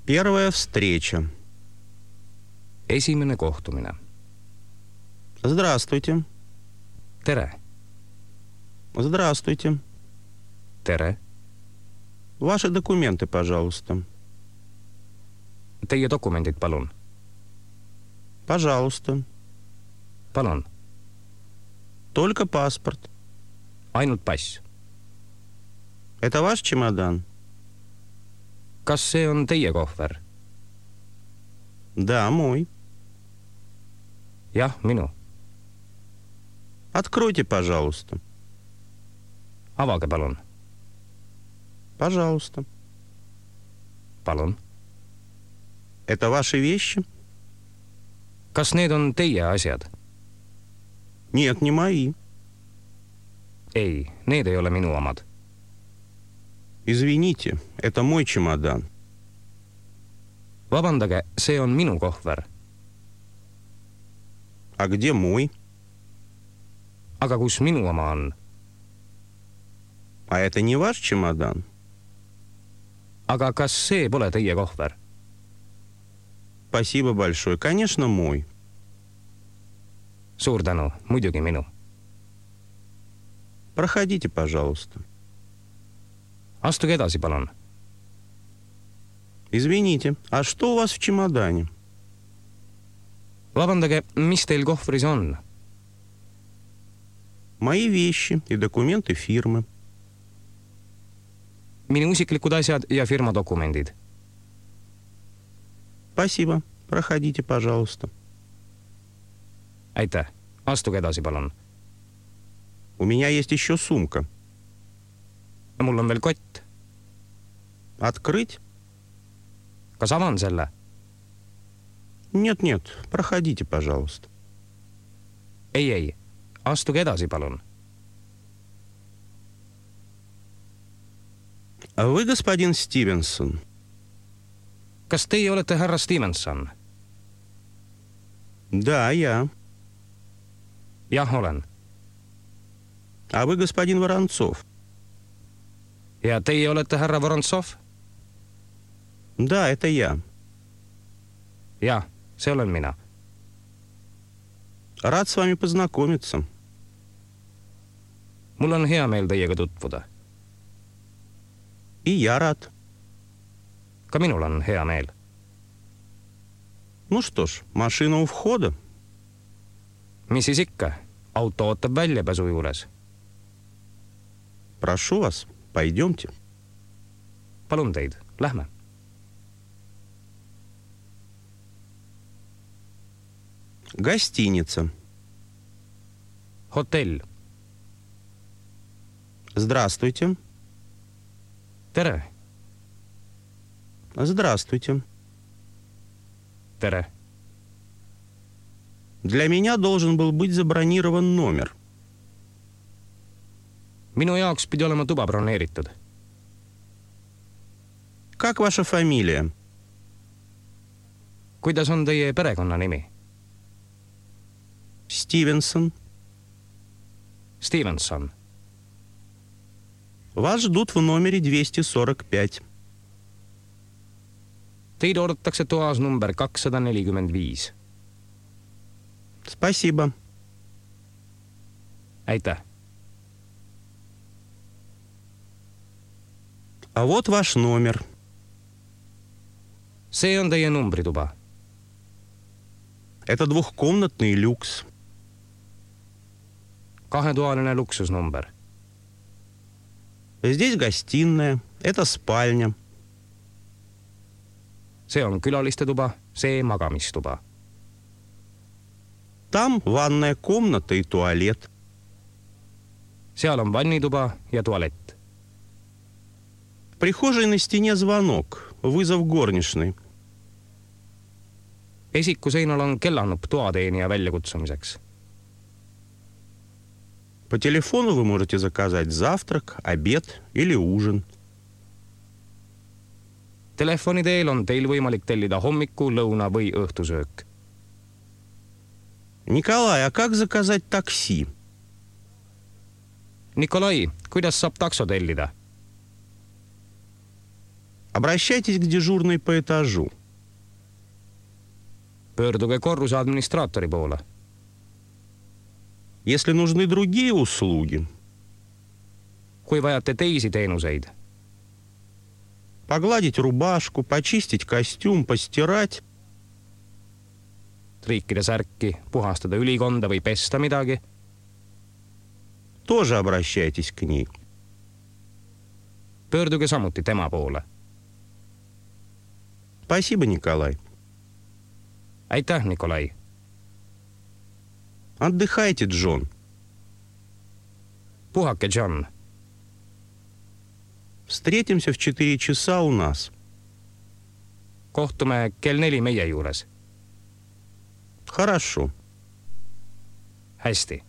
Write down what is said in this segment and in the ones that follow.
Первая встреча. Esimene kohtumine. Здравствуйте. Tere. Здравствуйте. Tere. Ваши документы, пожалуйста. Teie dokumendid, palun. Пожалуйста. Palun. Только паспорт. Ainult pass. Это ваш чемодан? Kas see on teie kohver? Да, мой. Jah, minu. Откройте, пожалуйста. Avage, palun. Пожалуйста. Palun. Это ваши вещи? Kas need on teie asjad? Нет, не мои. Ei, need ei ole minu omad. Извините, это мой чемодан. Vabandage, see on minu kohver. А где мой? Aga kus minu oma on? А это не ваш чемодан? Aga kas see pole teie kohver? Спасибо большое. Конечно, мой. Suur tänu, muidugi minu. Проходите, пожалуйста. Astuge edasi, palun. Извините, а что у вас в чемодане? Vabandage, mis teil kohvris on? Мои вещи и документы фирмы. Minu isiklikud asjad ja firma dokumendid. Спасибо. Проходите, пожалуйста. Aitäh. Astuge edasi, palun. У меня есть еще сумка. Mul on veel kott. Открыть? Kas avan selle? Нет, проходите, пожалуйста. Ei. Astuge edasi, palun. А вы господин Стивенсон? Kas teie olete härra Stevenson? Да, я. Jah, olen. А вы господин Воронцов? Ja teie olete härra Vorontsov? Да, это я. Jah, see olen mina. Рад с вами познакомиться. Mul on hea meel teiega tutvuda. И я рад. Ka minul on hea meel. Ну что ж, машина у входа. Mis siis ikka? Auto ootab väljapääsu juures. Прошу вас, пойдемте. Palun teid, lähme. Гостиница. Hotell. Здравствуйте. Tere. Здравствуйте. Tere. Для меня должен был быть забронирован номер. Minu jaoks pidi olema tuba broneeritud. Как ваша фамилия? Kuidas on teie perekonnanimi? Стивенсон. Stevenson. Вас ждут в номере 245. Teid oodatakse toas number 245. Спасибо. Aitäh. А вот ваш номер. See on teie numbrituba. Это двухкомнатный люкс. Kahetoaline luksusnumber. Здесь гостиная, это спальня. See on külalistetuba, see magamistuba. Там ванная комната и туалет. Seal on vannituba ja tualett. В прихожей на стене звонок, вызов горничной. Esiku seinal on kellanupp toateenija väljakutsumiseks. По телефону вы можете заказать завтрак, обед или ужин. Telefoni teel on teil võimalik tellida hommiku, lõuna või õhtusöök. Николай, а как заказать такси? Nikolai, kuidas saab takso tellida? Обращайтесь к дежурной по этажу. pöörduge korruse administraatori poole. Если нужны другие услуги, kui vajate teisi teenuseid, погладить рубашку, почистить костюм, постирать, triikida särki, puhastada ülikonda või pesta midagi, тоже обращайтесь к ней. pöörduge samuti tema poole. Спасибо, Николай. aitäh, Nikolai. Отдыхайте, Джон. puhake, John. Встретимся в 4 часа у нас. kohtume kell 4 meie juures. Хорошо. hästi.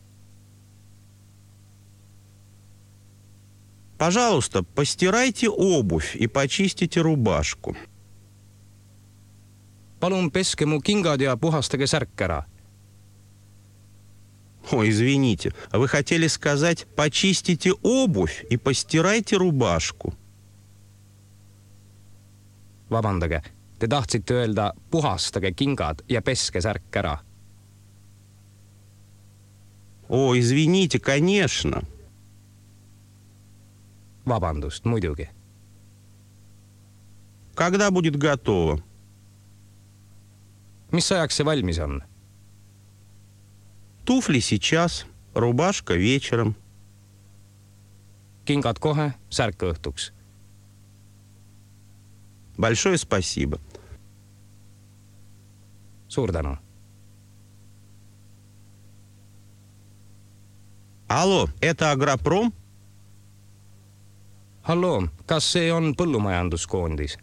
Пожалуйста, постирайте обувь и почистите рубашку. palun peske mu kingad ja puhastage särk ära. Ой, извините, а вы хотели сказать «почистите обувь и постирайте рубашку». vabandage, te tahtsite öelda puhastage kingad ja peske särk ära. О, извините, конечно. vabandust, muidugi. Когда будет готово? mis ajaks see valmis on? Туфли сейчас, рубашка вечером. kingad kohe, särk õhtuks. Большое спасибо. suur tänu. Алло, это Агропром? halloo, kas see on põllumajanduskoondis?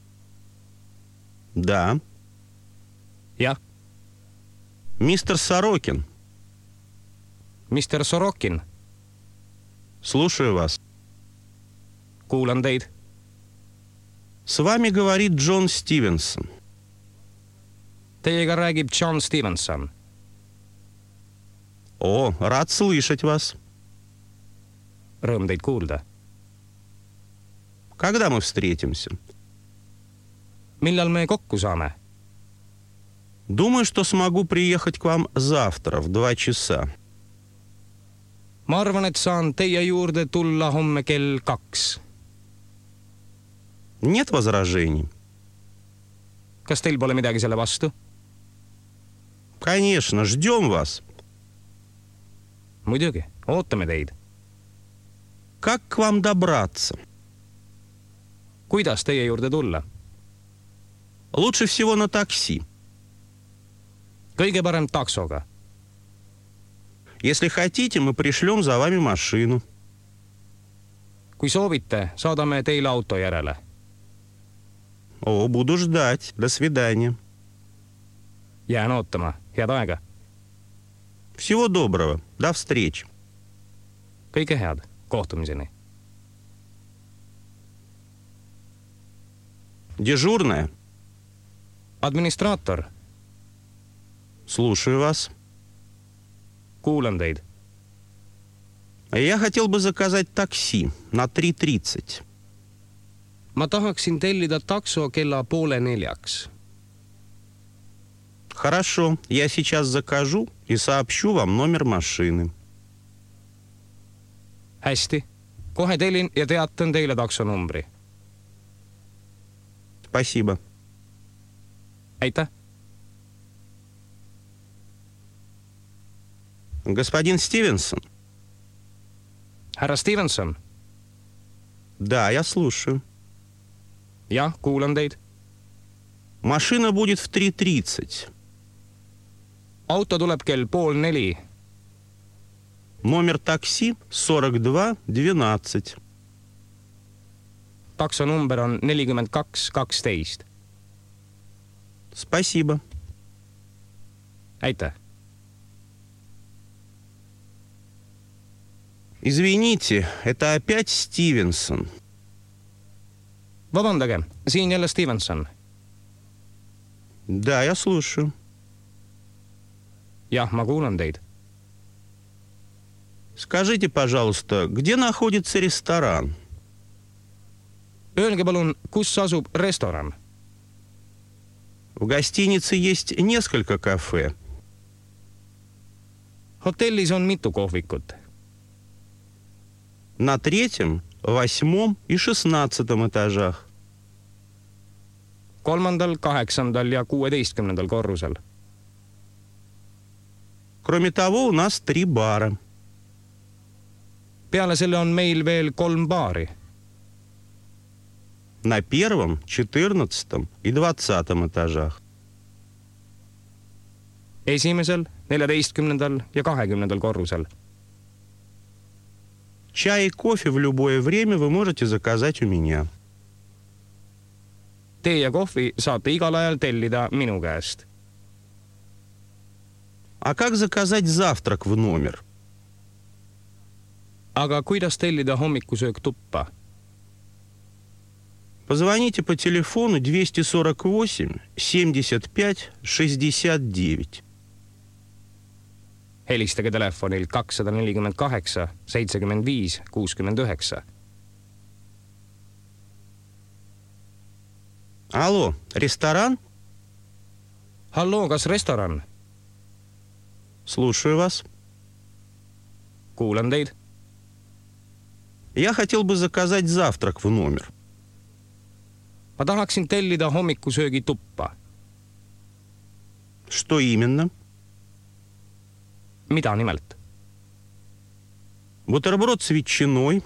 Да. jah, Мистер Сорокин, mister Sorokin, слушаю вас. kuulan teid. С вами говорит Джон Стивенсон. Teiega räägib John Stevenson. О, рад слышать вас. rõõm teid kuulda. Когда мы встретимся? millal me kokku saame? Думаю, что смогу приехать к вам завтра в 2 часа. ma arvan, et saan teie juurde tulla homme kell 2. Нет возражений? kas teil pole midagi selle vastu? Конечно, ждем вас. muidugi, ootame teid. Как к вам добраться? kuidas teie juurde tulla? Лучше всего на такси. kõige parem taksoga. Если хотите, мы пришлем за вами машину. kui soovite, saadame teile auto järele. О, буду ждать. До свидания. jään ootama, head aega. Всего доброго. До встречи. kõike head, kohtumiseni. Дежурная? administraator, Слушаю вас. kuulan teid. Я хотел бы заказать такси на 3:30. ma tahaksin tellida takso kella 3:30. Хорошо, я сейчас закажу и сообщу вам номер машины. hästi, kohe tellin ja teatan teile taksonumbri. Спасибо. aitäh. Господин Стивенсон? härra Stevenson, Да, я слушаю. jah, kuulan teid. Машина будет в 3:30. auto tuleb kell 3:30. Номер такси 4212. taksonumber on 4212. Спасибо. aitäh. Извините, это опять Стивенсон. vabandage, siin jälle Stevenson. Да, я слушаю. jah, ma kuulan teid. Скажите, пожалуйста, где находится ресторан? Öelge palun, kus asub restoran? В гостинице есть несколько кафе. Hotellis on mitu kohvikut. На 3., 8. и 16 этажах. 3., 8. ja 16. korrusel. Кроме того, у нас 3 бара. Peale selle on meil veel 3 baari. На 1., 14. и 20 этажах. Esimesel, 14. ja 20. korrusel. Чай и кофе в любое время вы можете заказать у меня. Tee ja kohvi saate igal ajal tellida minu käest. А как заказать завтрак в номер? Aga kuidas tellida hommikusöök tuppa? Позвоните по телефону 248 75 69. Helistage telefonil 248 75 69. Алло, ресторан? Halloo, kas restoran? Слушаю вас. Kuulan teid. Я хотел бы заказать завтрак в номер. Ma tahaksin tellida hommikusöögi tuppa. Что именно? Mida nimelt? Бутерброд с ветчиной,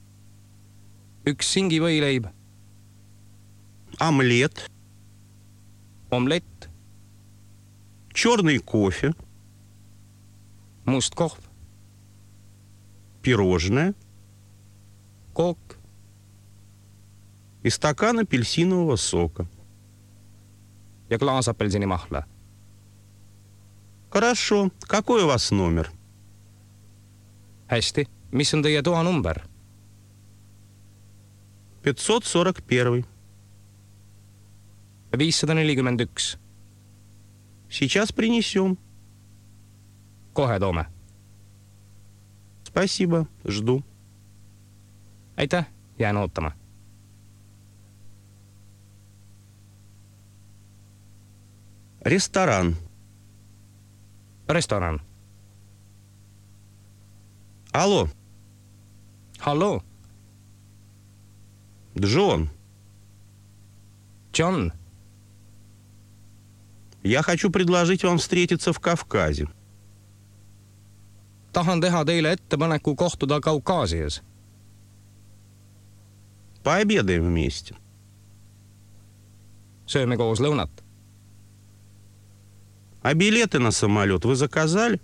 1 singivõileib, омлет, omlett, черный кофе, must kohv, пирожное kook и стакан апельсинового сока. ja klaas apelsinimahla. Хорошо. Какой у вас номер? Hästi, mis on teie toanumber? 541. 541. Сейчас принесем. Kohe toome. Спасибо. Жду. Aitäh, jään ootama. Ресторан. Restoran. Алло, Halloo, Джон. John. Я хочу предложить вам встретиться в Кавказе. Tahan teha teile ettepaneku kohtuda Kaukaasias. Пообедаем вместе. Sööme koos lõunat. А билеты на самолет вы заказали?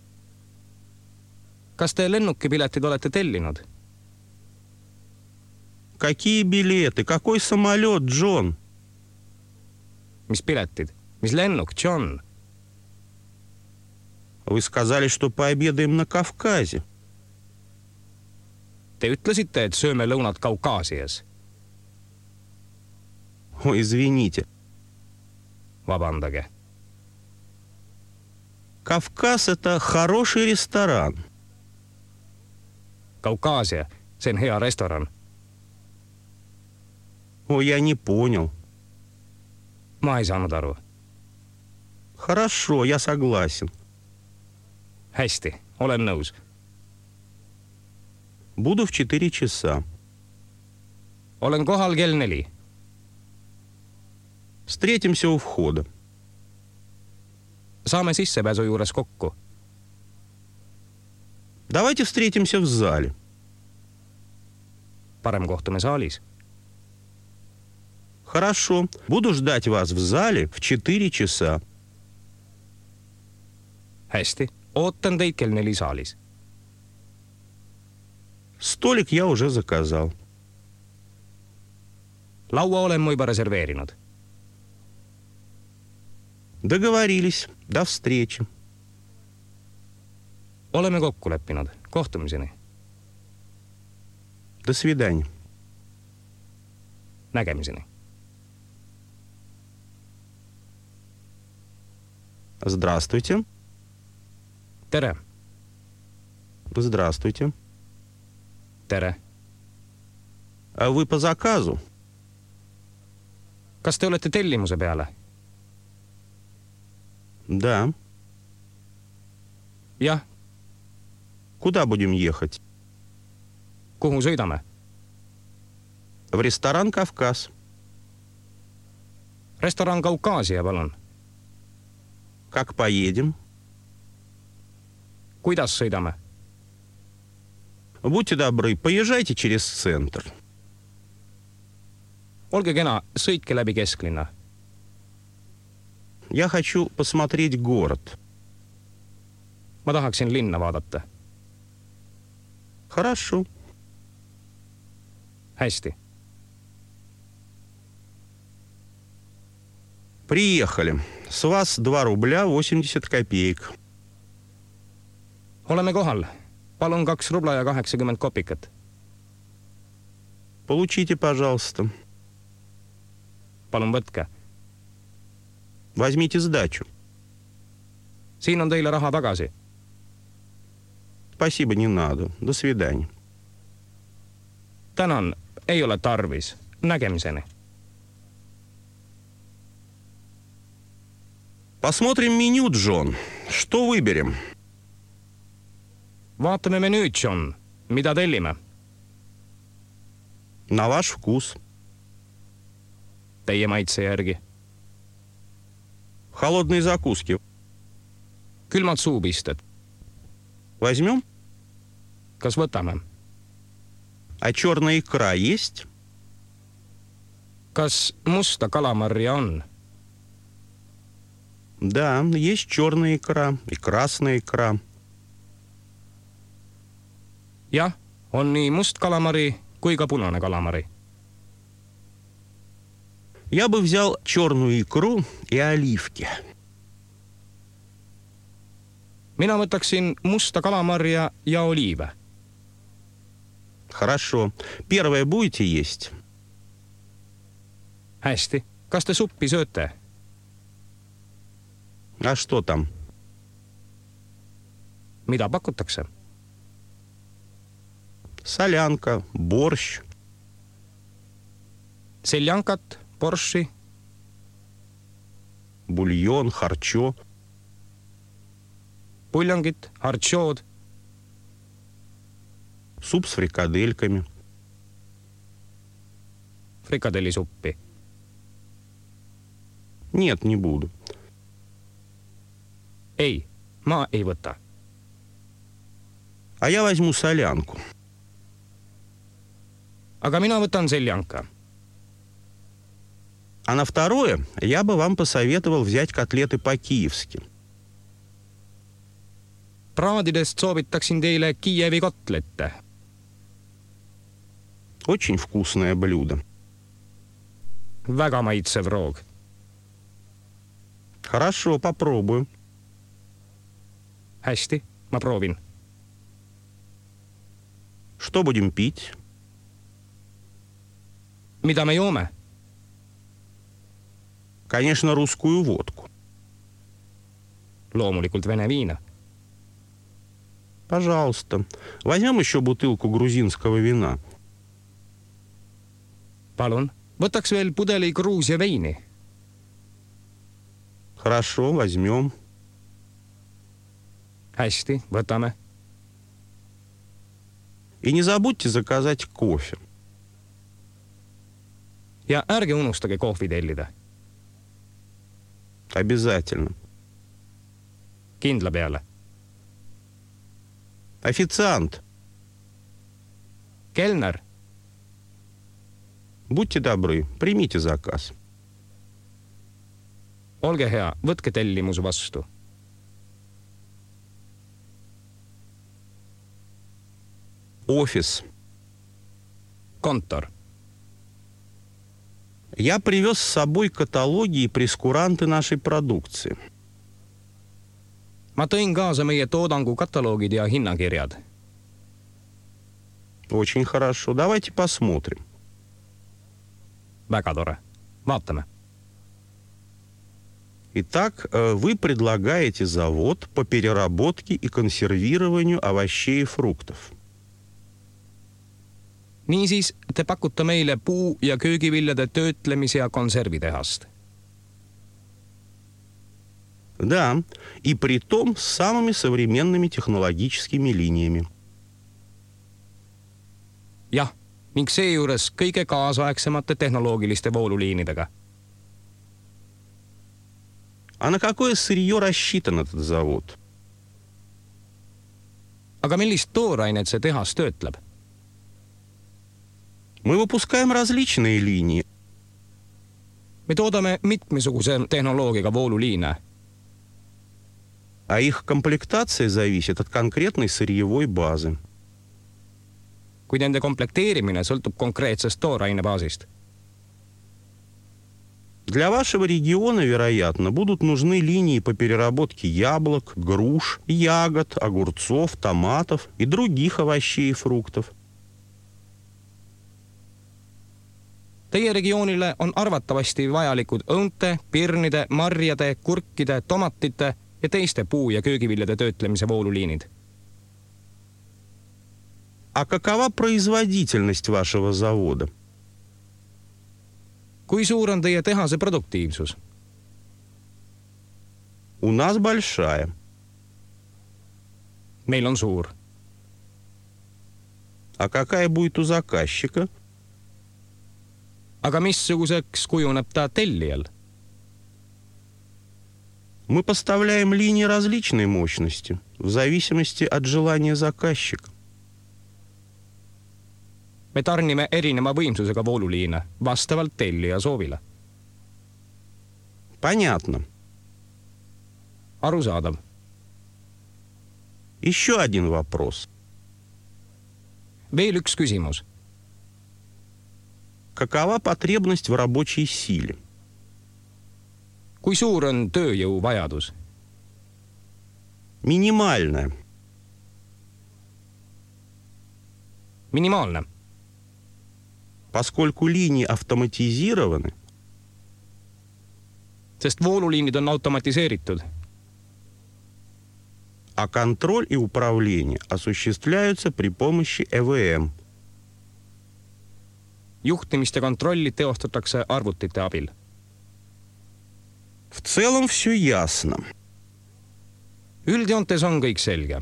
Kas te lennukipiletid olete tellinud? Какие билеты? Какой самолет, Джон? Mis piletid? Mis lennuk, John? Вы сказали, что пообедаем на Кавказе. Te ütlesite, et sööme lõunat Kaukaasias. Ой, извините. Vabandage. Кавказ – это хороший ресторан. Kaukaasia, see on hea restoran. Ой, я не понял. Ma ei saanud aru. Хорошо, я согласен. Hästi, olen nõus. Буду в 4 часа. Olen kohal kell 4. Встретимся у входа. Saame sissepääsu juures kokku. Давайте встретимся в зале. Parem kohtume saalis. Хорошо. Буду ждать вас в зале в 4 часа. Hästi, ootan teid kell 4 saalis. Столик я уже заказал. Laua olen ma juba reserveerinud. Договорились. До встречи. Oleme kokku leppinud. Kohtumiseni. До свидания. Nägemiseni. Здравствуйте. Tere. Здравствуйте. Tere. А вы по заказу? kas te olete tellimuse peale? Да. Jah. Куда будем ехать? Kuhu sõidame? В ресторан «Кавказ». Restoran Kaukaasia, palun. Как поедем? Kuidas sõidame? Будьте добры, поезжайте через центр. Olge kena, sõitke läbi kesklinna. Я хочу посмотреть город. Ma tahaksin linna vaadata. Хорошо. Hästi. Приехали. С вас 2 рубля 80 копеек. Oleme kohal. Palun 2 rubla ja 80 kopikat. Получите, пожалуйста. Palun võtke. Возьмите сдачу. Siin on teile raha tagasi. Спасибо, не надо. До свидания. Tänan, ei ole tarvis. Nägemiseni. Посмотрим меню, Джон. Что выберем? Vaatame menüüd, John. Mida tellime? На ваш вкус. Teie maitse järgi. Холодные закуски. Külmad suupisted. Возьмем? Kas võtame? А черная икра есть? Kas musta kalamarja on? Да, есть черная икра и красная икра. Jah, on nii must kalamari kui ka punane kalamari. Я бы взял черную икру и оливки. Mina võtaksin musta kalamarja ja oliive. Хорошо. Первое будете есть? Hästi. Kas te suppi sööte? А что там? Mida pakutakse? Солянка, борщ. Seljankat, borši, Бульон, харчо. puljongit, hartšood, Суп с фрикадельками. frikadellisuppi. Нет, не буду. Ei, ma ei võta. А я возьму солянку. Aga mina võtan seljanka. А на второе я бы вам посоветовал взять котлеты по-киевски. Praadidest soovitaksin teile Kiievi kotlette. Очень вкусное блюдо. Väga maitsev roog. Хорошо, попробую. Hästi, ma proovin. Что будем пить? Mida me joome? Конечно, русскую водку. Loomulikult vene viina. Пожалуйста. Возьмем еще бутылку грузинского вина. Palun, võtaks veel pudeli Gruusia veini. Хорошо, возьмем. Hästi, võtame. И не забудьте заказать кофе. Ja ärge unustage kohvi tellida. Обязательно. Kindla peale. Официант, Kelner, будьте добры, примите заказ. olge hea, võtke tellimus vastu. Офис. Kontor. Я привез с собой каталоги и прескуранты нашей продукции. Ma tõin kaasa meie toodangu kataloogid ja hinnakirjad. Очень хорошо. Давайте посмотрим. Väga tore. Vaatame. Итак, вы предлагаете завод по переработке и консервированию овощей и фруктов. Niisiis, te pakute meile puu- ja köögiviljade töötlemise ja konservitehast. Да, и притом с самыми современными технологическими линиями. Jah, ning seejuures kõige kaasaegsemate tehnoloogiliste vooluliinidega. А на какое сырье рассчитан этот завод? Aga millist toorainet see tehas töötleb? Мы выпускаем различные линии. Me toodame mitmesuguse tehnoloogiaga vooluliine, А их комплектация зависит от конкретной сырьевой базы. kuid nende komplekteerimine sõltub konkreetsest tooraine baasist. Для вашего региона, вероятно, будут нужны линии по переработке яблок, груш, ягод, огурцов, томатов и других овощей и фруктов. Teie regioonile on arvatavasti vajalikud õunte, pirnide, marjade, kurkide, tomatite ja teiste puu- ja köögiviljade töötlemise vooluliinid. А какова производительность вашего завода? Kui suur on teie tehase produktiivsus? У нас большая. Meil on suur. А какая будет у заказчика? Aga missuguseks kujuneb ta tellijal? Мы поставляем линии различной мощности, в зависимости от желания заказчика. Me tarnime erineva võimsusega vooluliine vastavalt tellija soovile. Понятно. Arusaadav. Еще один вопрос. Veel üks küsimus. Какова потребность в рабочей силе? Kui suur on tööjõu vajadus? Минимальная. Minimaalne. Поскольку линии автоматизированы, Sest vooluliinid on automatiseeritud, а контроль и управление осуществляются при помощи ЭВМ. juhtimist ja kontrolli teostatakse arvutite abil. В целом все ясно. Üldjoontes on kõik selge.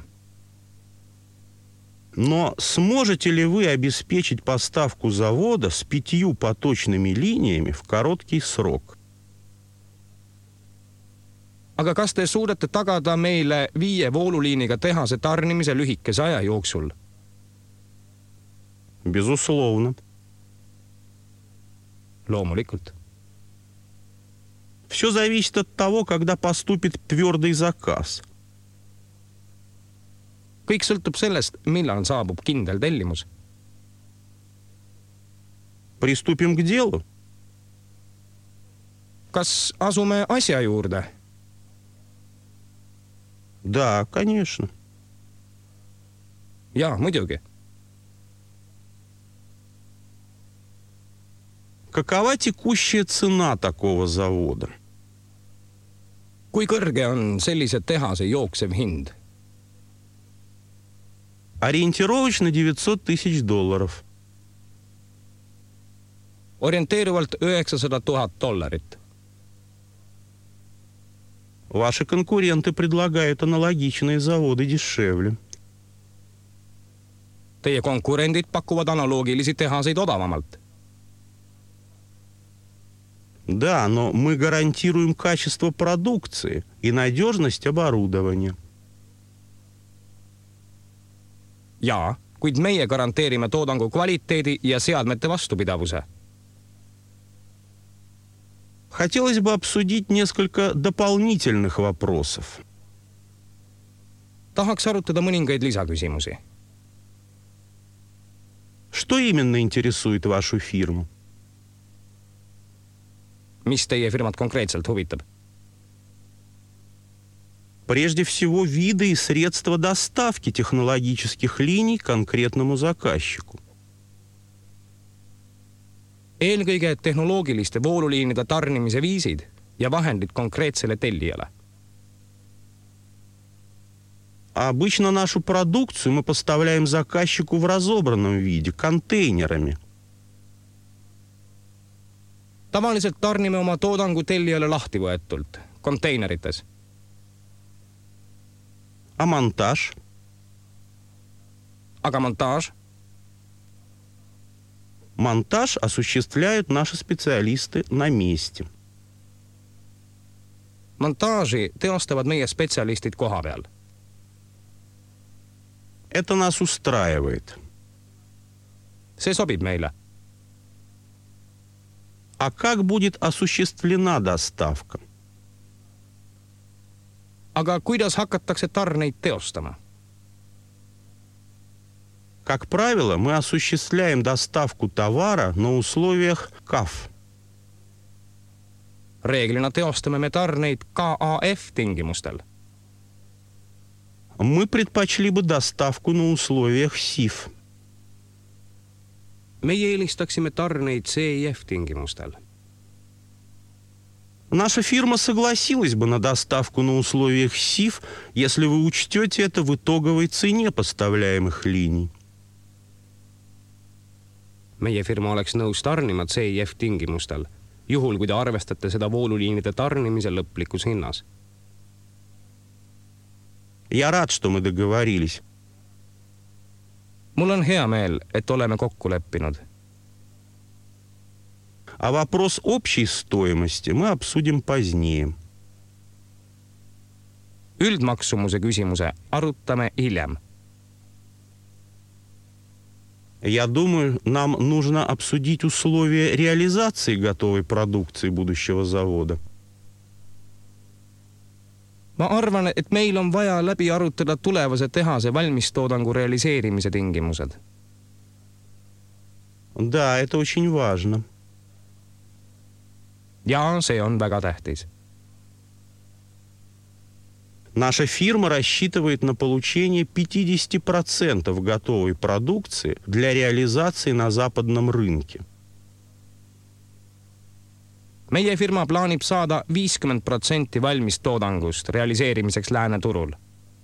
Но сможете ли вы обеспечить поставку завода с 5 поточными линиями в короткий срок? Aga kas te suudate tagada meile 5 vooluliiniga tehase tarnimise lühikese aja jooksul? Безусловно. Loomulikult. Все зависит от того, когда поступит твердый заказ. Kõik sõltub sellest, millal saabub kindel tellimus. Приступим к делу. Kas asume asja juurde? Да, конечно. Jaa, muidugi. Какова текущая цена такого завода? Kui kõrge on sellise tehase jooksev hind? Ориентировочно $900 000. Orienteeruvalt $900,000. Ваши конкуренты предлагают аналогичные заводы дешевле. Teie konkurendid pakuvad analoogilisi tehaseid odavamalt. Да, но мы гарантируем качество продукции и надежность оборудования. Jaa, kuid meie garanteerime toodangu kvaliteedi ja seadmete vastupidavuse. Хотелось бы обсудить несколько дополнительных вопросов. Tahaks arutada mõningaid lisaküsimusi. Что именно интересует вашу фирму? Mis teie firmat konkreetselt huvitab? Прежде всего, виды и средства доставки технологических линий конкретному заказчику. Eelkõige tehnoloogiliste vooluliinide tarnimise viisid ja vahendid konkreetsele tellijale. А обычно нашу продукцию мы поставляем заказчику в разобранном виде, контейнерами. Tavaliselt tarnime oma toodangu tellijale lahti võetult, konteinerites. А монтаж? Aga montaaž? Монтаж осуществляют наши специалисты на месте. Montaaži teostavad meie spetsialistid koha peal. Это нас устраивает. See sobib meile. А как будет осуществлена доставка? Aga kuidas hakatakse tarneid teostama? Как правило, мы осуществляем доставку товара на условиях КАФ. Reeglina teostame me tarneid KAF tingimustel. Мы предпочли бы доставку на условиях СИФ. Meie eelistaksime tarneid CIF tingimustel. Наша фирма согласилась бы на доставку на условиях СИФ, если вы учтете это в итоговой цене поставляемых линий. Meie firma oleks nõus tarnima CIF tingimustel, juhul kui te arvestate seda vooluliinide tarnimise lõplikus hinnas. Я рад, что мы договорились. Mul on hea meel, et oleme kokku leppinud. А вопрос общей стоимости мы обсудим позднее. Üldmaksumuse küsimuse arutame hiljem. Я думаю, нам нужно обсудить условия реализации готовой продукции будущего завода. Ma arvan, et meil on vaja läbi arutada tulevase tehase valmistoodangu realiseerimise tingimused. Да, это очень важно. Ja see on väga tähtis. Наша фирма рассчитывает на получение 50% готовой продукции для реализации на западном рынке. Meie firma plaanib saada 50% valmistoodangust realiseerimiseks lääne turul.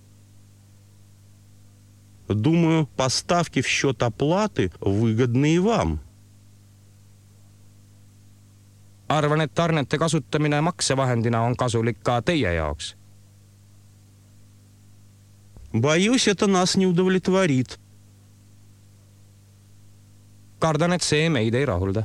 Думаю, поставки в счет оплаты выгодны и вам. Arvan, et tarnete kasutamine maksevahendina on kasulik ka teie jaoks. Боюсь, это нас не удовлетворит. Kardan, et see meid ei rahulda.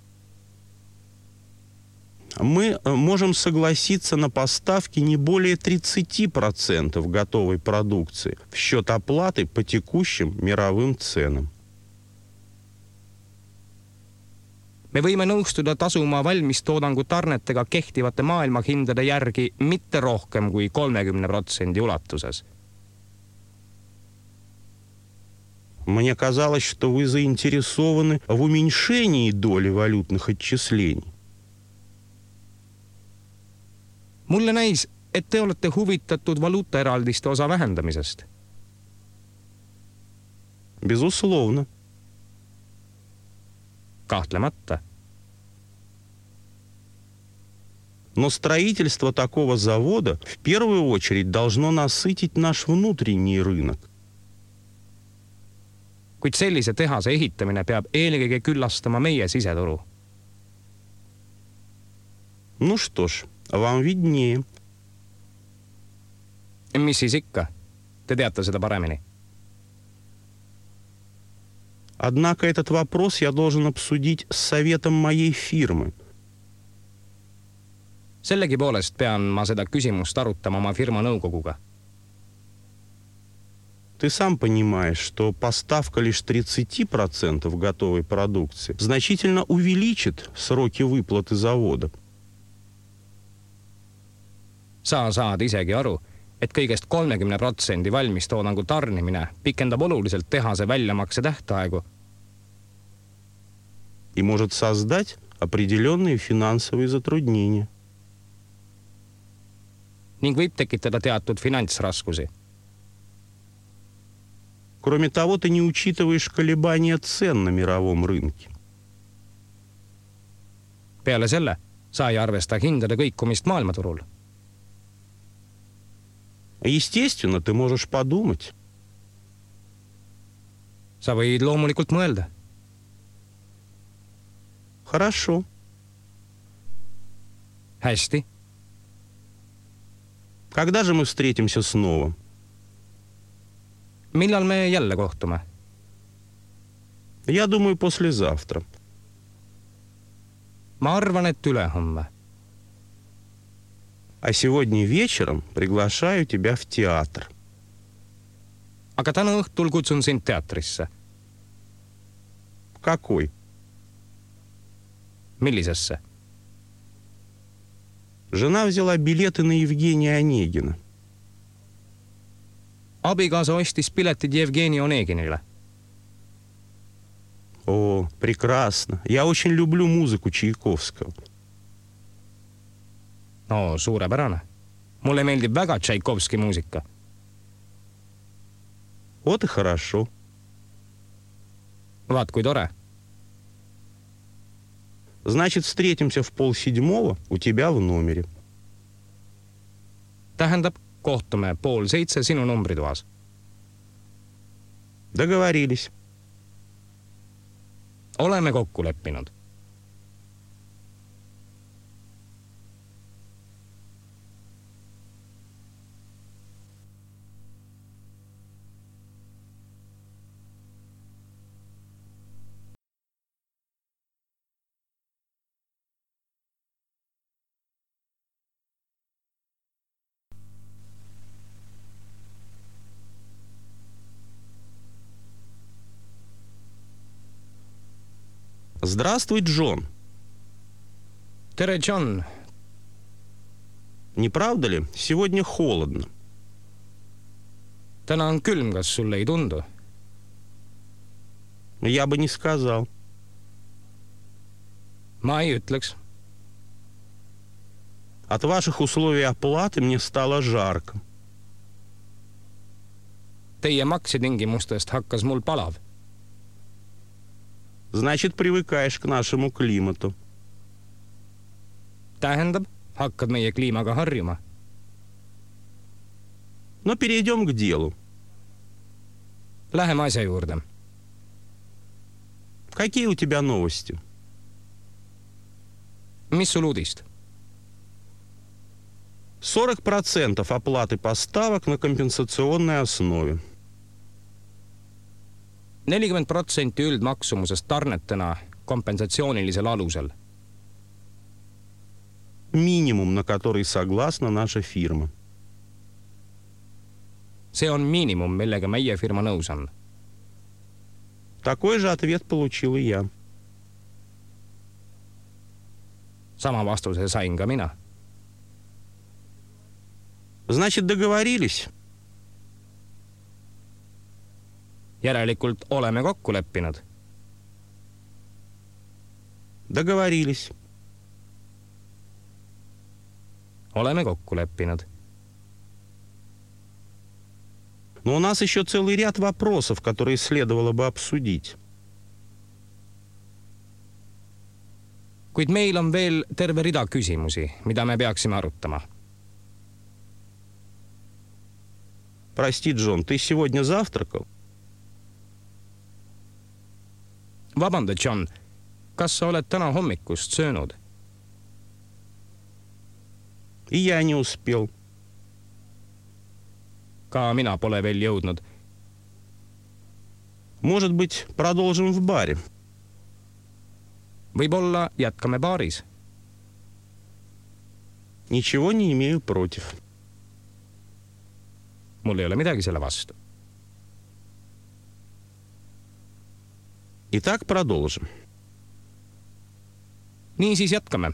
Мы можем согласиться на поставки не более 30% готовой продукции в счет оплаты по текущим мировым ценам. Me võime nõustuda tasuma valmistoodangu tarnetega kehtivate maailmahindade järgi mitte rohkem kui 30% ulatuses. Мне казалось, что вы заинтересованы в уменьшении доли валютных отчислений. Mulle näis, et te olete huvitatud valuutaeraldiste osa vähendamisest. Безусловно. Kahtlemata. Но строительство такого завода в первую очередь должно насытить наш внутренний рынок. Kuid sellise tehase ehitamine peab eelkõige küllastama meie siseturu. Ну что ж, вам виднее. Mis siis ikka? Te teate seda paremini. Однако этот вопрос я должен обсудить с советом моей фирмы. Sellegipoolest pean ma seda küsimust arutama oma firma nõukoguga. Ты сам понимаешь, что поставка лишь 30% готовой продукции значительно увеличит сроки выплаты завода. Sa saad isegi aru, et kõigest 30% valmistoodangu tarnimine pikendab oluliselt tehase väljamakse tähtaegu И может создать определенные финансовые затруднения. ning võib tekitada teatud finantsraskusi. Кроме того, ты не учитываешь колебания цен на мировом рынке. Peale selle, sa ei arvesta hindade kõikumist maailmaturul. Естественно, ты можешь подумать. Sa võid loomulikult mõelda. Хорошо. Hästi. Когда же мы встретимся снова? Millal me jälle kohtume? Я думаю, послезавтра. Ma arvan, et ülehomme. А сегодня вечером приглашаю тебя в театр. Aga täna õhtul kutsun sind teatrisse. Какой? Millisesse? Жена взяла билеты на Евгения Онегина. Abikaasa ostis piletid Jevgeni Oneginile. О, прекрасно. Я очень люблю музыку Чайковского. No, suurepärane. Mulle meeldib väga Tšaikovski muusika. Вот и хорошо. Vaat, kui tore. Значит, встретимся в 6:30 у тебя в номере. Tähendab, kohtume 6:30 sinu numbritoas. Договорились. Oleme kokku leppinud. Здравствуй, Джон. Tere, John. Не правда ли? Сегодня холодно. Täna on külm, kas sulle ei tundu? Я бы не сказал. Ma ei ütleks. От ваших условий оплаты мне стало жарко. Teie maksetingimustest hakkas mul palav. Значит, привыкаешь к нашему климату. Tähendab, hakkad meie kliimaga harjuma. Но перейдем к делу. Läheme asja juurde. Какие у тебя новости? Mis sul uudist? 40% оплаты поставок на компенсационной основе. 40% üldmaksumusest tarnetena kompensatsioonilisel alusel. Минимум, на который согласна наша фирма. See on miinimum, millega meie firma nõus on. Такой же ответ получил и я. Sama vastuse sain ka mina. Значит, договорились? Järelikult oleme kokku leppinud. Договорились. Oleme kokku leppinud. Но у нас еще целый ряд вопросов, которые следовало бы обсудить. Kuid meil on veel terve rida küsimusi, mida me peaksime arutama. Прости, Джон, ты сегодня завтракал? Vabanda, John, kas sa oled täna hommikust söönud? И я не успел. Ka mina pole veel jõudnud. Может быть, продолжим в баре? Võib-olla jätkame baaris. Ничего не имею против. Mul ei ole midagi selle vastu. Итак, продолжим. Niisiis jätkame.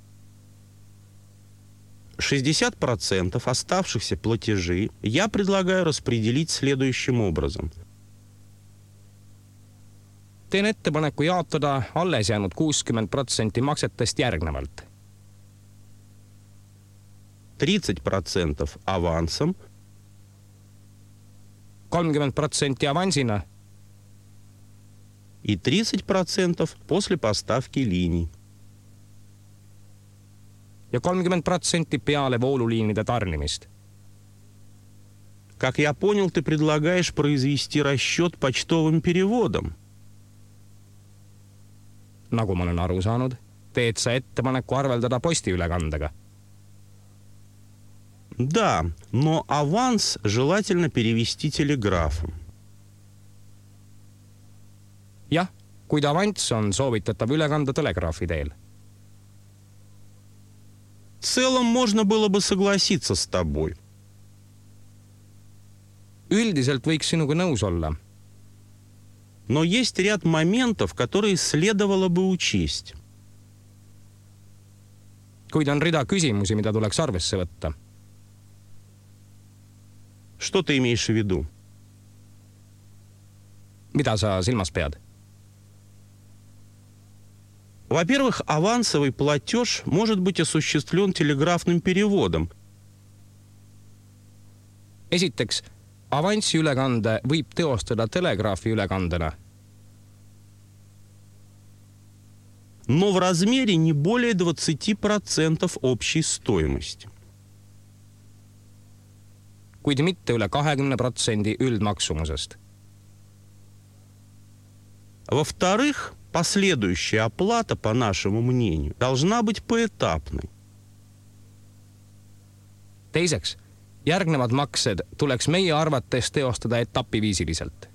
60% оставшихся платежей я предлагаю распределить следующим образом. Teen ettepaneku jaotada alles jäänud 60% maksetest järgnevalt. 30% авансом, 30% avansina и 30% после поставки линий. ja 30% peale vooluliinide tarnimist. Как я понял, ты предлагаешь произвести расчет почтовым переводом. Nagu ma olen aru saanud, teed sa ettepaneku arveldada postiülekandega. Да, но аванс желательно перевести телеграфом. Jah, kuid avants on soovitatav üle kanda telegraafi teel. В целом можно было бы согласиться с тобой. Üldiselt võiks sinuga nõus olla. Но есть ряд моментов, которые следовало бы учесть. Kuid on rida küsimusi, mida tuleks arvesse võtta. Что ты имеешь в виду? Mida sa silmas pead? Во-первых, авансовый платеж может быть осуществлен телеграфным переводом. Esiteks, avanssi ülekande võib teostada telegraafi ülekandena, Но в размере не более 20% общей стоимости. kuid mitte üle 20% üldmaksumusest. Во-вторых, последующая оплата, по нашему мнению, должна быть поэтапной. Teiseks, järgnevad maksed tuleks meie arvates teostada etapiviisiliselt.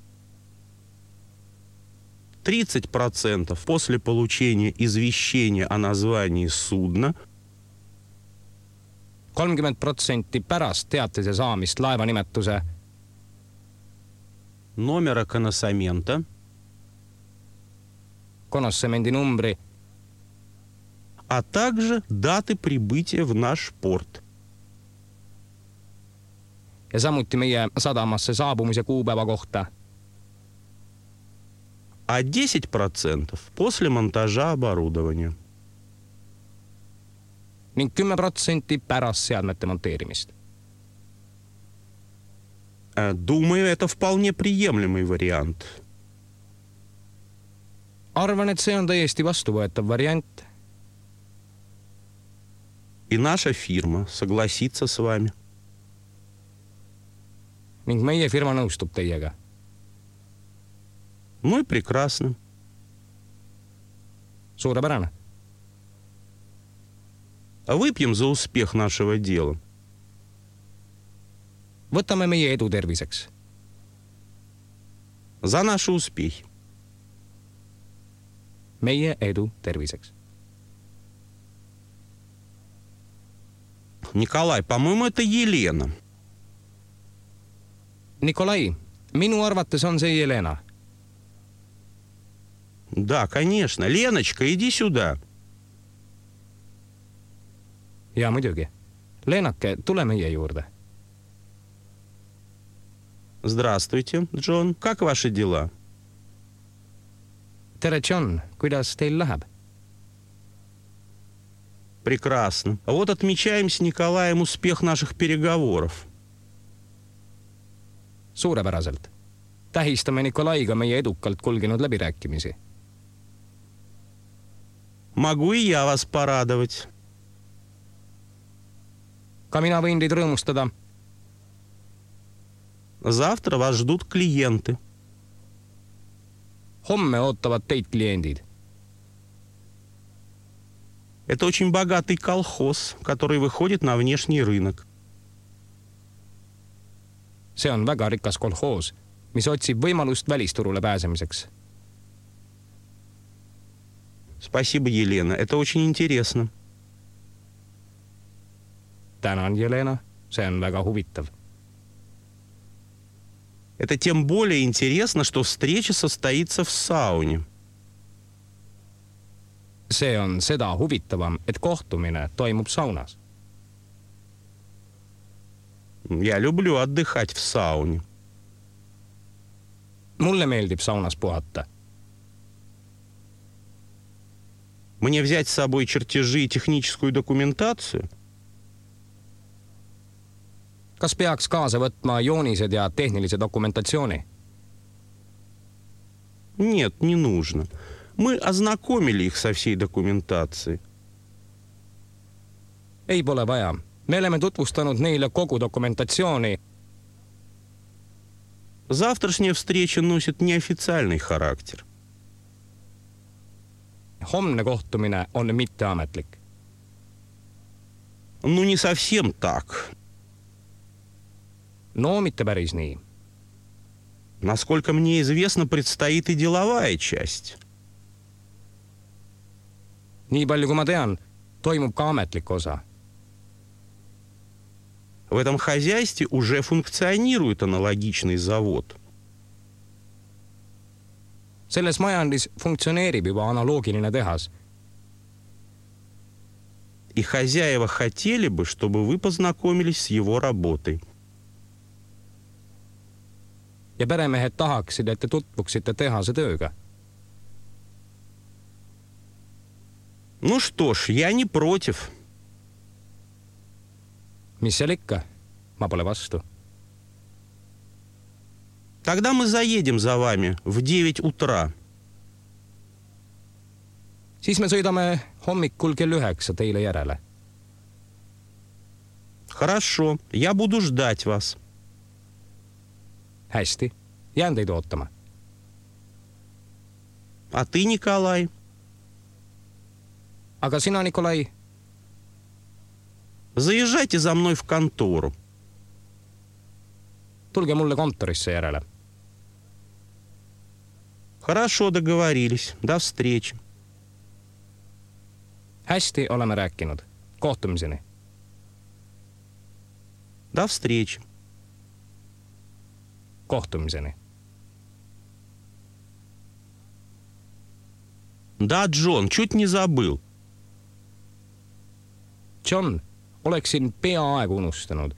30% после получения извещения о названии судна, 30% pärast teatise saamist laevanimetuse, номера коносамента, konnossemendi numbri а также даты прибытия в наш порт. ja samuti meie sadamasse saabumise kuupäeva kohta. А 10% после монтажа оборудования. Ning 10% pärast seadmete monteerimist. Думаю, это вполне приемлемый вариант. Arvan, et see on täiesti vastuvõetav variant. И наша фирма согласится с вами. Ning meie firma nõustub teiega. Ну и прекрасно. Suurepärane. Выпьем за успех нашего дела. Võtame meie edu terviseks. За наши успехи. Meie edu terviseks. Николай, по-моему, это Елена. Nikolai, minu arvates on see Jelena. Да, конечно. Леночка, иди сюда. Ja muidugi. Leenake, tule meie juurde. Здравствуйте, Джон. Как ваши дела? Tere, John, kuidas teil läheb? Прекрасно. Вот отмечаем с Николаем успех наших переговоров. Suurepäraselt. Tähistame Nikolaiga meie edukalt kulgenud läbirääkimisi. Могу и я вас порадовать. Ka mina võin teid rõõmustada. Завтра вас ждут клиенты. Homme ootavad teid kliendid. Это очень богатый колхоз, который выходит на внешний рынок. See on väga rikas kolhoos, mis otsib võimalust välisturule pääsemiseks. Спасибо, Елена. Это очень интересно. Tänan, Jelena. See on väga huvitav. Это тем более интересно, что встреча состоится в сауне. See on seda huvitavam, et kohtumine toimub saunas. Я люблю отдыхать в сауне. Mulle meeldib saunas puhata. Мне взять с собой чертежи и техническую документацию? Kas peaks kaasa võtma joonised ja tehnilise dokumentatsiooni? Нет, не нужно. Мы ознакомили их со всей документацией. Ei pole vaja. Me oleme tutvustanud neile kogu dokumentatsiooni Завтрашняя встреча носит неофициальный характер. Homne kohtumine on mitteametlik. Ну, не совсем так. No mitte päris nii. Насколько мне известно, предстоит и деловая часть. Nii palju kui ma tean, toimub ka ametlik osa. В этом хозяйстве уже функционирует аналогичный завод. Selles majandis funktsioneerib juba analoogiline tehas. И хозяева хотели бы, чтобы вы познакомились с его работой. Ja peremehed tahaksid, et te tutvuksite tehase tööga. Ну что ж, я не против. Mis seal ikka? Ma pole vastu. Тогда мы заедем за вами в 9 утра. Siis me sõidame hommikul kell 9 teile järele. Хорошо, я буду ждать вас. Hästi, jään teid ootama. А ты, Николай? Aga sina, Nikolai, Заезжайте за мной в контору. tulge mulle kontorisse järele. Хорошо, договорились. До встречи. Hästi, oleme rääkinud. Kohtumiseni. До встречи. Kohtumiseni. Да, Джон, чуть не забыл. John, oleksin peaaegu unustanud.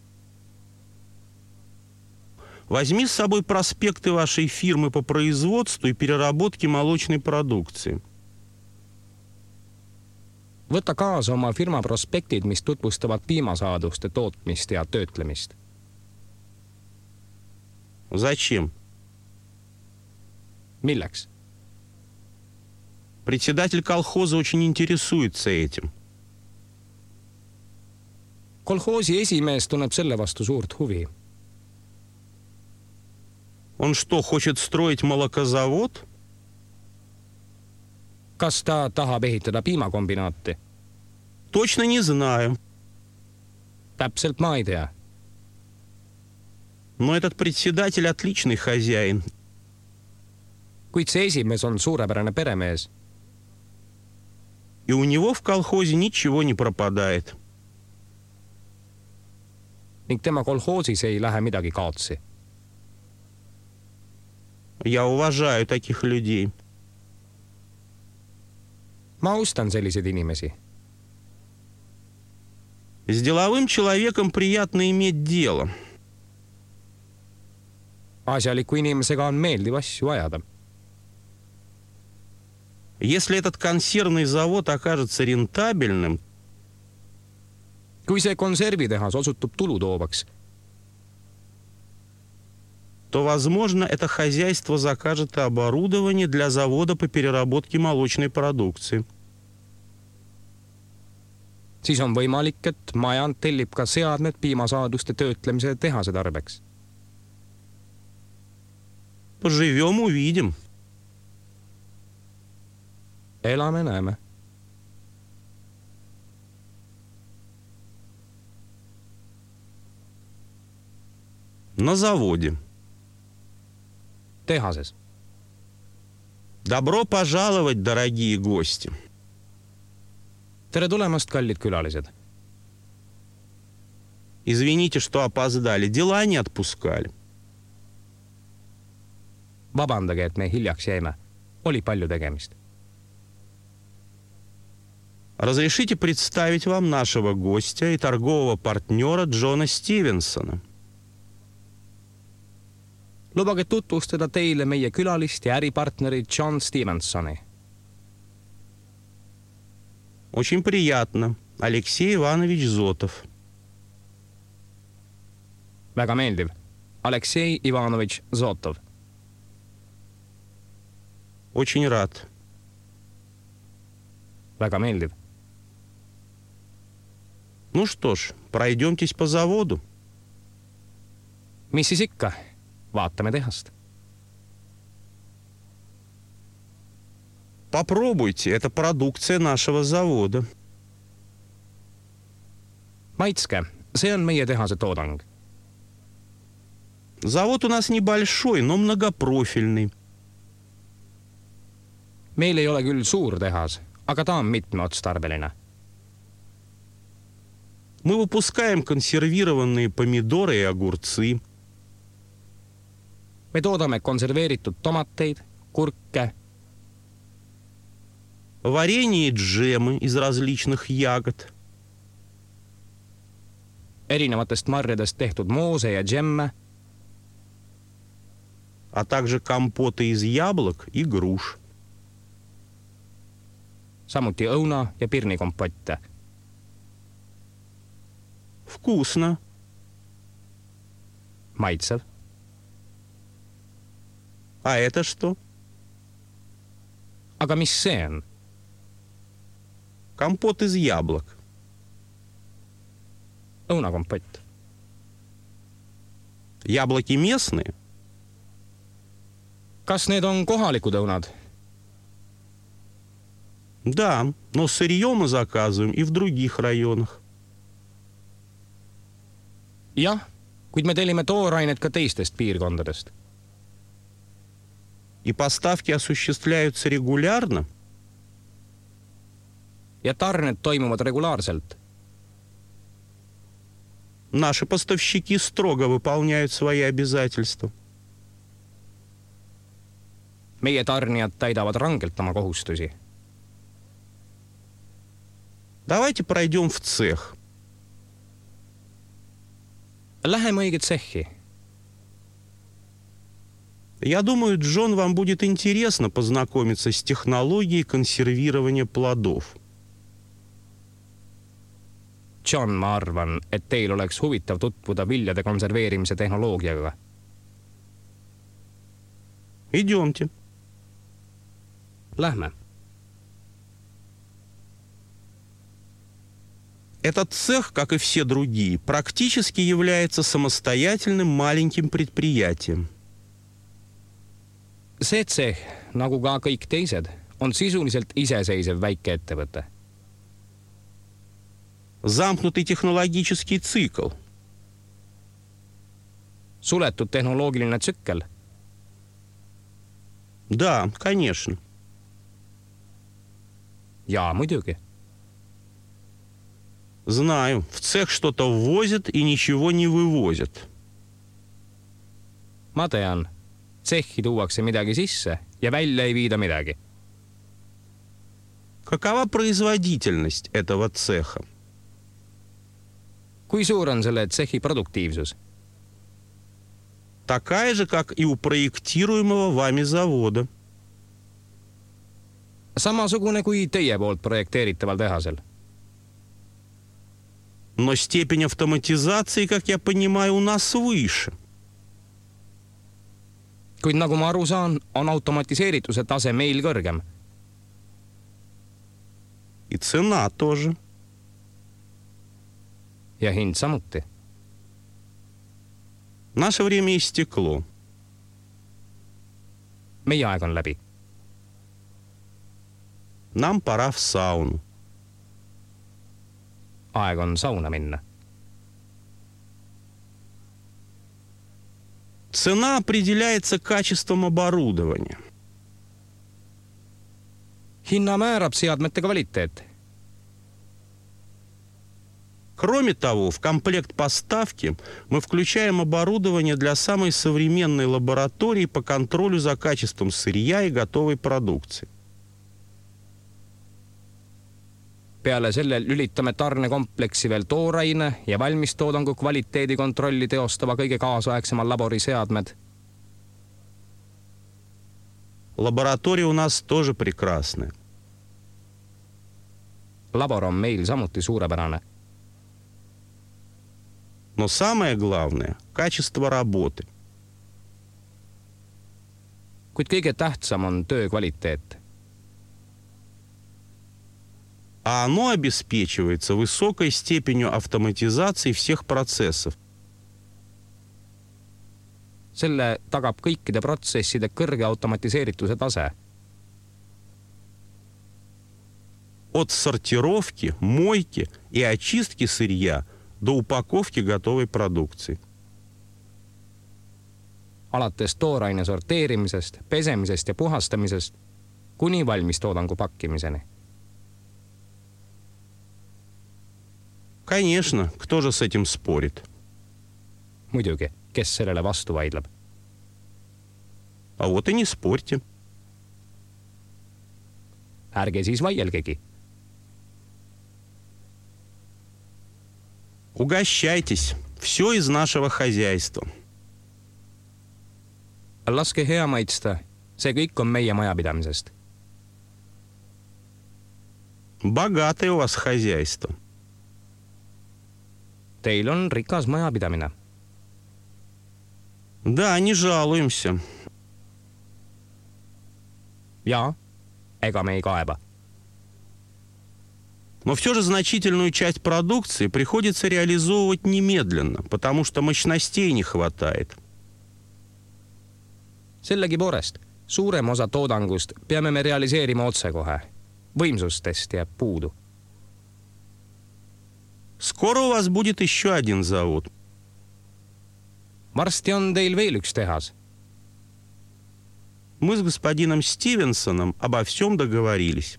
Возьми с собой проспекты вашей фирмы по производству и переработке молочной продукции. Võta kaasa oma firma prospektid, mis tutvustavad piimasaaduste tootmist ja töötlemist. Зачем? Milleks? Председатель колхоза очень интересуется этим. Kolhoosi esimees tunneb selle vastu suurt huvi. Он что, хочет строить молокозавод? Kas ta tahab ehitada piimakombinaati? Точно не знаю. Täpselt ma ei tea. Но этот председатель отличный хозяин. Kuid see esimees on suurepärane peremees. И у него в колхозе ничего не пропадает. Ning tema kolhoosis ei lähe midagi kaotsi. Я уважаю таких людей. Ma austan selliseid inimesi. С деловым человеком приятно иметь дело. Asjaliku inimesega on meeldiv asju ajada. Если этот консервный завод окажется рентабельным, Kui see konservitehas osutub tulutoovaks, то, возможно, это хозяйство закажет и оборудование для завода по переработке молочной продукции. siis on võimalik, et majand tellib ka seadmed piimasaaduste töötlemise tehase tarbeks. Поживем, увидим. Elame, näeme. На заводе. Tehases. Добро пожаловать, дорогие гости. Tere tulemast, kallid külalised. Извините, что опоздали. Дела не отпускали. Vabandage, et me hiljaks jäime. Oli palju tegemist. Разрешите представить вам нашего гостя и торгового партнера Джона Стивенсона. Lubage tutvustada teile meie külalist ja äripartneri John Stevensoni. Очень приятно. Алексей Иванович Зотов. Väga meeldiv. Aleksei Ivanovitš Zotov. Очень рад. Väga meeldiv. Ну что ж, пройдемтесь по заводу. Mis siis ikka? vaatame tehast. Попробуйте, это продукция нашего завода. Maitske, see on meie tehase toodang. Завод у нас небольшой, но многопрофильный. Meil ei ole küll suur tehas, aga ta on mitmeotstarbeline. Мы выпускаем консервированные помидоры и огурцы. Me toodame konserveeritud tomateid, kurke, Варенье и джемы из различных ягод. erinevatest marjadest tehtud moose ja džemme, А также компоты из яблок и груш. samuti õuna ja pirnikompotte. Вкусно. Maitsev. А это что? Aga mis see on? Компот из яблок. Õunakompott. Яблоки местные? Kas need on kohalikud õunad? Да, но сырье мы заказываем и в других районах. Jah, kuid me tellime toorainet ka teistest piirkondadest. И поставки осуществляются регулярно? Ja tarned toimuvad regulaarselt. Наши поставщики строго выполняют свои обязательства. Meie tarnijad täidavad rangelt oma kohustusi. Давайте пройдем в цех. Läheme õige tsehhi. Я думаю, Джон, вам будет интересно познакомиться с технологией консервирования плодов. John, ma arvan, et teil oleks huvitav tutvuda viljade konserveerimise tehnoloogiaga. Идемте. Lähme. Этот цех, как и все другие, практически является самостоятельным маленьким предприятием. See tseh, nagu ka kõik teised, on sisuliselt iseseisev väikeettevõte. Замкнутый технологический цикл. Suletud tehnoloogiline tsükkel. Да, конечно. Jaa, muidugi. Знаю, в цех что-то ввозят и ничего не вывозят. Ma tean, tsehhi tuuakse midagi sisse ja välja ei viida midagi. Какова производительность этого цеха? Kui suur on selle tsehhi produktiivsus? Такая же, как и у проектируемого вами завода. Samasugune kui teie poolt projekteeritaval tehasel. Но степень автоматизации, как я понимаю, у нас выше. Kuid nagu ma aru saan, on automatiseerituse tase meil kõrgem. И цена тоже. Ja hind samuti. Наше время истекло. Meie aeg on läbi. Нам пора в сауну. Aeg on sauna minna. Цена определяется качеством оборудования. Hinna määrab seadmete kvaliteet. Кроме того, в комплект поставки мы включаем оборудование для самой современной лаборатории по контролю за качеством сырья и готовой продукции. Peale selle lülitame tarnekompleksi veel tooraine ja valmistoodangu kvaliteedikontrolli teostava kõige kaasaegsema labori seadmed. Лаборатория у нас тоже прекрасная. Labor on meil samuti suurepärane. Но самое главное – качество работы. Kuid kõige tähtsam on töö kvaliteet. А оно обеспечивается высокой степенью автоматизации всех процессов. Selle tagab kõikide protsesside kõrge automatiseerituse tase. От сортировки, мойки и очистки сырья до упаковки готовой продукции. Alates tooraine sorteerimisest, pesemisest ja puhastamisest kuni valmistoodangu pakkimiseni. Конечно, кто же с этим спорит? Muidugi, kes sellele vastu vaidleb. А вот и не спорьте. Ärge siis vaielgegi. Угощайтесь. Все из нашего хозяйства. Laske hea maitsta. See kõik on meie majapidamisest. Богатое у вас хозяйство. Teil on rikas majapidamine. Да, не жалуемся. Jaa, ega me ei kaeba. Но все же значительную часть продукции приходится реализовывать немедленно, потому что мощностей не хватает. Sellegipoolest, suurem osa toodangust peame me realiseerima otsekohe. Võimsustest jääb puudu. Скоро у вас будет еще один завод. Varsti on teil veel üks tehas. Мы с господином Стивенсоном обо всем договорились.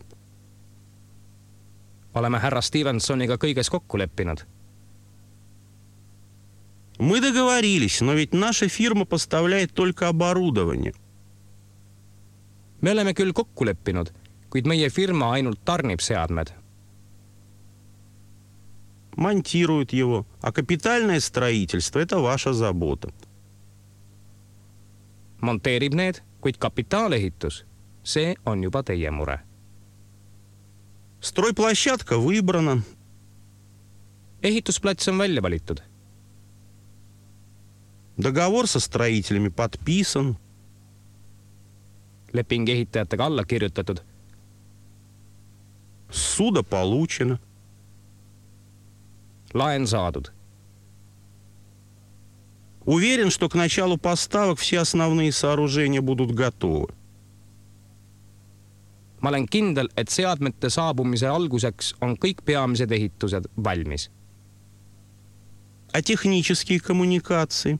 Oleme härra Stevensoniga kõiges kokku leppinud. Мы договорились, но ведь наша фирма поставляет только оборудование. Me oleme küll kokku leppinud, kuid meie firma ainult tarnib seadmed. Монтирует его, а капитальное строительство – это ваша забота. Monteerib need, kuid kapitaalehitus, see on juba teie mure. Стройплощадка выбрана. Ehitusplats on välja valitud. Договор со строителями подписан. Leping ehitajatega alla kirjutatud. Ссуда получено. Laen saadud. Уверен, что к началу поставок все основные сооружения будут готовы. Ma olen kindel, et seadmete saabumise alguseks on kõik peamised ehitused valmis. А технические коммуникации?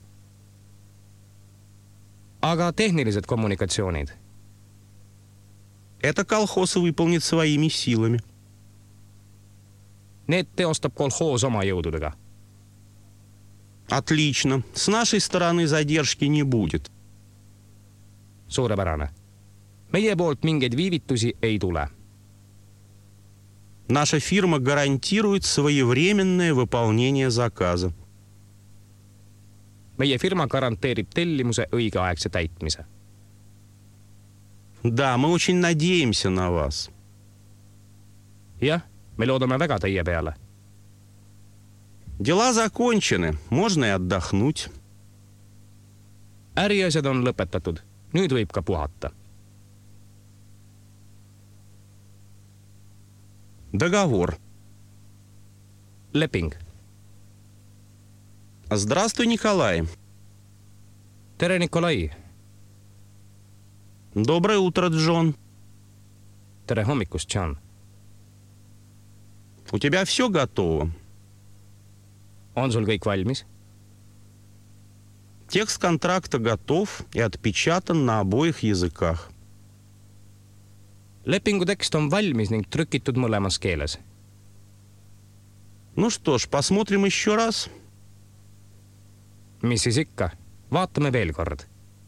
Aga tehnilised kommunikatsioonid? Это колхоз выполнит своими силами. Need teostab kolhoos oma jõududega. Отлично. С нашей стороны задержки не будет. Suurepärane. Meie poolt mingeid viivitusi ei tule. Наша фирма гарантирует своевременное выполнение заказа. Meie firma garanteerib tellimuse õigeaegse täitmise. Да, мы очень надеемся на вас. Jah, me loodame väga teie peale. Дела закончены, можно и отдохнуть. Äriasjad on lõpetatud. Nüüd võib ka puhata. Договор. Leping. Здравствуй, Николай. Tere, Nikolai. Доброе утро, Джон. Tere hommikust, John. У тебя все готово? On sul kõik valmis? Текст контракта готов и отпечатан на обоих языках. Lepingu tekst on valmis ning trükitud mõlemas keeles. Ну что ж, посмотрим еще раз. Mis siis ikka? Vaatame veel kord.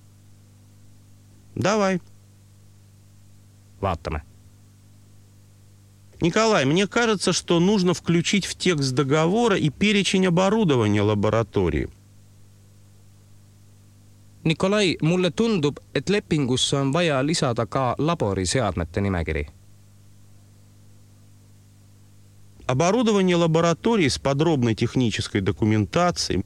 Давай. Vaatame. Николай, мне кажется, что нужно включить в текст договора и перечень оборудования лаборатории. Nikolai, mulle tundub, et lepingusse on vaja lisada ka laboriseadmete nimekiri. Оборудование лаборатории с подробной технической документацией,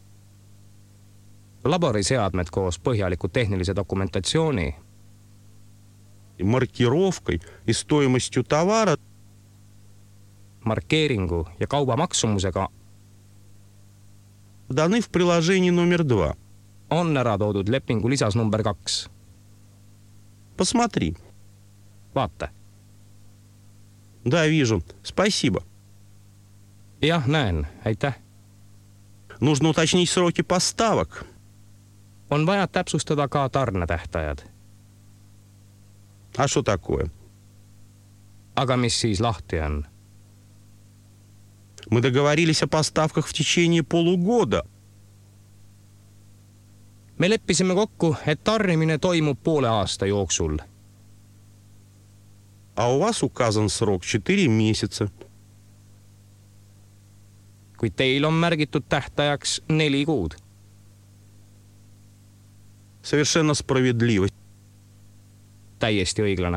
Laboriseadmed koos põhjaliku tehnilise dokumentatsiooni, маркировкой и стоимостью товара markeeringu ja kauba maksumusega даны в приложении номер 2. on ära toodud lepingu lisas number 2. Посмотри. Vaata. Да, вижу. Спасибо. Jah, näen. Aitäh. Нужно уточнить сроки поставок. On vaja täpsustada ka tarnetähtajad. А что такое? Aga mis siis lahti on? Мы договорились о поставках в течение полугода. Me leppisime kokku, et tarnimine toimub poole aasta jooksul. А у вас указан срок 4 месяца. Kuid teil on märgitud tähtajaks 4 kuud. Совершенно справедливо. Täiesti õiglane.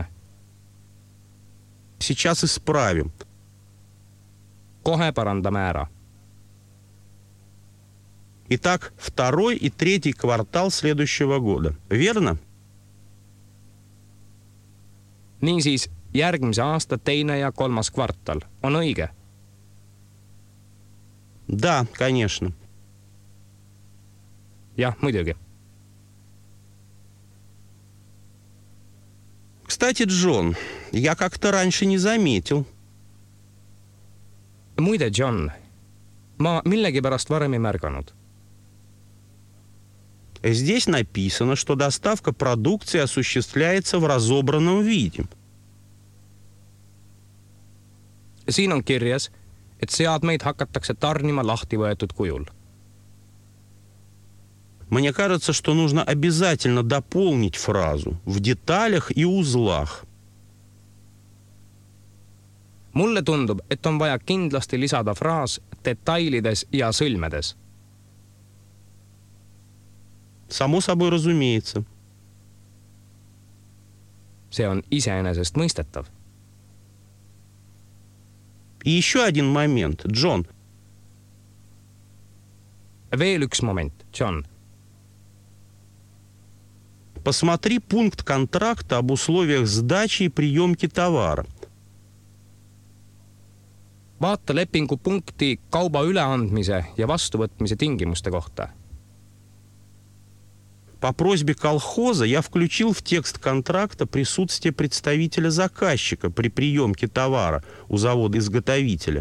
Сейчас исправим. Kohe parandame ära. Итак, 2 и 3 квартал следующего года. Верно? Niisiis, järgmise aasta 2. ja 3. kvartal. On õige? Да, конечно. Jah, muidugi. Кстати, Джон, я как-то раньше не заметил. Muide, John, ma millegipärast varem ei märganud. Здесь написано, что доставка продукции осуществляется в разобранном виде. Siin on kirjas, et seadmeid hakatakse tarnima lahti võetud kujul. Мне кажется, что нужно обязательно дополнить фразу в деталях и узлах. Mulle tundub, et on vaja kindlasti lisada fraas detailides ja sõlmedes. Само собой разумеется. See on iseenesestmõistetav. И еще один момент, Джон. Veel üks moment, John. Посмотри пункт контракта об условиях сдачи и приемки товара. Vaata lepingu punkti kauba üleandmise ja vastuvõtmise tingimuste kohta. По просьбе колхоза я включил в текст контракта присутствие представителя заказчика при приемке товара у завода-изготовителя.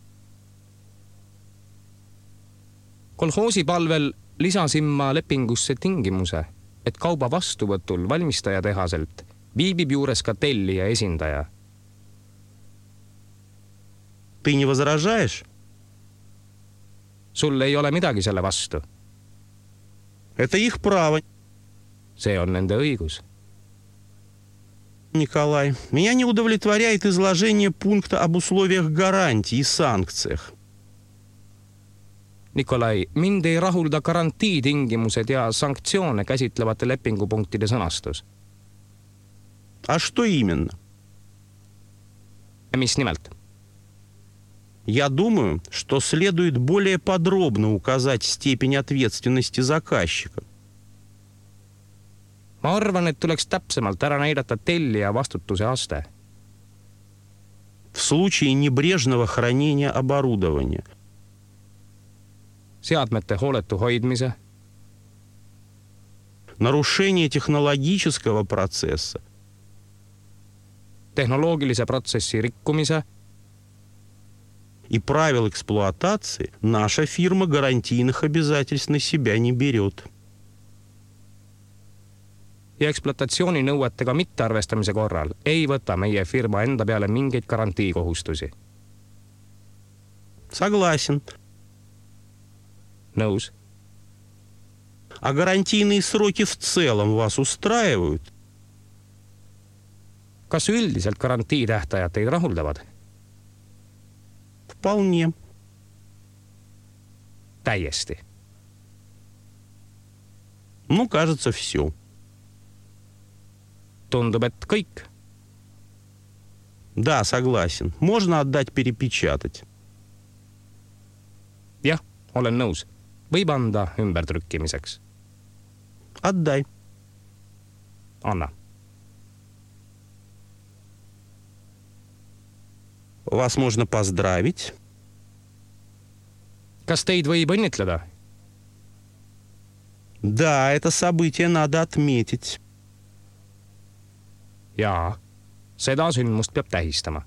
Kolhoosi palvel lisasin ma lepingusse tingimuse, et kauba vastuvõtul valmistaja tehaselt viibib juures ka tellija esindaja. Ты не возражаешь? Sul ei ole midagi selle vastu. Это их право, See on nende õigus. Николай. Меня не удовлетворяет изложение пункта об условиях гарантии и санкциях. Nikolai, mind ei rahulda garantiitingimused ja sanktsioone käsitlevate lepingupunktide sõnastus. А что именно? Ja mis nimelt? Я думаю, что следует более подробно указать степень ответственности заказчика. Ma arvan, et tuleks täpsemalt ära näidata tellija vastutuse aste. В случае небрежного хранения оборудования, Seadmete hooletu hoidmise, нарушение технологического процесса, tehnoloogilise protsessi rikkumise и правил эксплуатации наша фирма гарантийных обязательств на себя не берет. ja ekspluatatsiooninõuetega mittearvestamise korral ei võta meie firma enda peale mingeid garantiikohustusi. Согласен. Nõus. А гарантийные сроки в целом вас устраивают? Kas üldiselt garantiitähtajad teid rahuldavad? Вполне. Täiesti. Ну, кажется, все. Tundub, et kõik. Да, согласен. Можно отдать перепечатать. Jah, olen nõus. Võib anda ümbertrükkimiseks. Отдай. Anna. Вас можно поздравить. Kas teid võib õnnitleda? Да, это событие надо отметить. jaa, seda sündmust peab tähistama.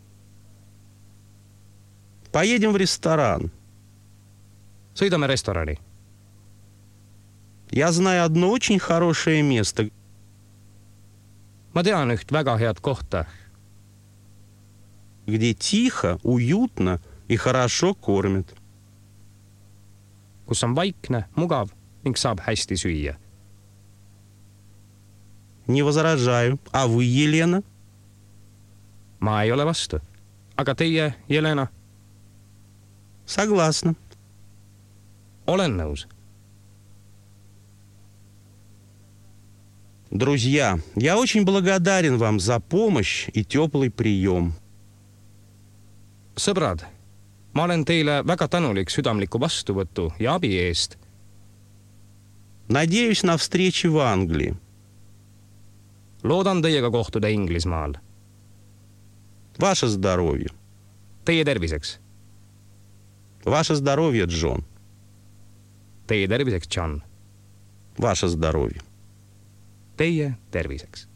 Поедем в ресторан. Sõidame restorani. Я знаю одно очень хорошее место, Ma tean üht väga head kohta, где тихо, уютно и хорошо кормят. kus on vaikne, mugav ning saab hästi süüa. Не возражаю. А вы, Елена? Ma ei ole vastu. Aga teie, Jelena? Согласна. Olen nõus. Друзья, я очень благодарен вам за помощь и теплый прием. Sõbrad, ma olen teile väga tänulik südamliku vastuvõtu ja abi eest. Надеюсь на встречи в Англии. Loodan teiega kohtuda Inglismaal. Ваше здоровье. Teie terviseks. Ваше здоровье, Джон. Teie terviseks, John. Ваше здоровье. Teie terviseks.